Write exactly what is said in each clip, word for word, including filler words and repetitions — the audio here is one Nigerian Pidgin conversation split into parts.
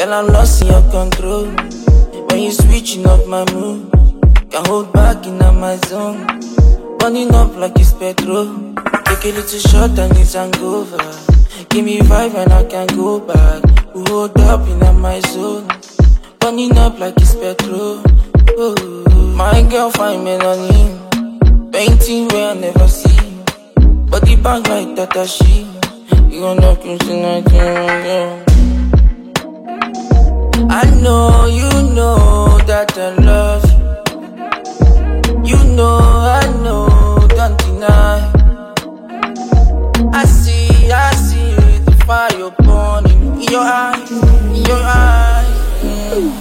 Girl, I'm lost in your control. When you switching up my mood, can't hold back in my zone. Burning up like it's petrol. Take a little shot and it's hangover. Give me five and I can go back. We hold up in my zone. Burning up like it's petrol. Oh, my girl find melanin. Painting where I never see. Body bag like Tatashi. You gon' knock you tonight, yeah. I know, you know that I love you. You know, I know, don't deny. I see, I see the fire burning in your eyes, in your eyes. Mm.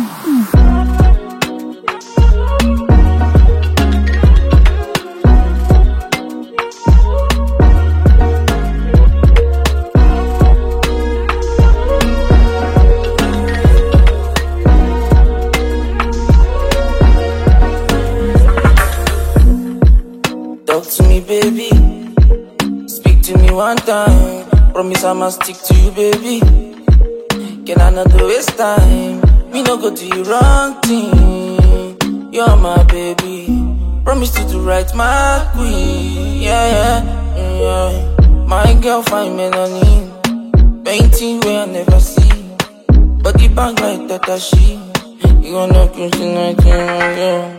Talk to me, baby. Speak to me one time. Promise I'ma stick to you, baby. Can I not waste time? Me no go do you wrong thing. You're my baby. Promise to do right, my queen. Yeah, yeah, yeah. My girl find melanin. Painting where I never see. Body bag like Tatashi. You gon' knock you tonight, yeah.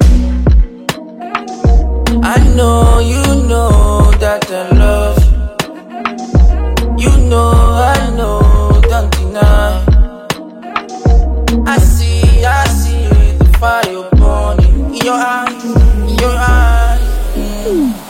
I know, you know that I love you. You know, I know, don't deny. I see, I see the fire burning in your eyes, in your eyes. Mm.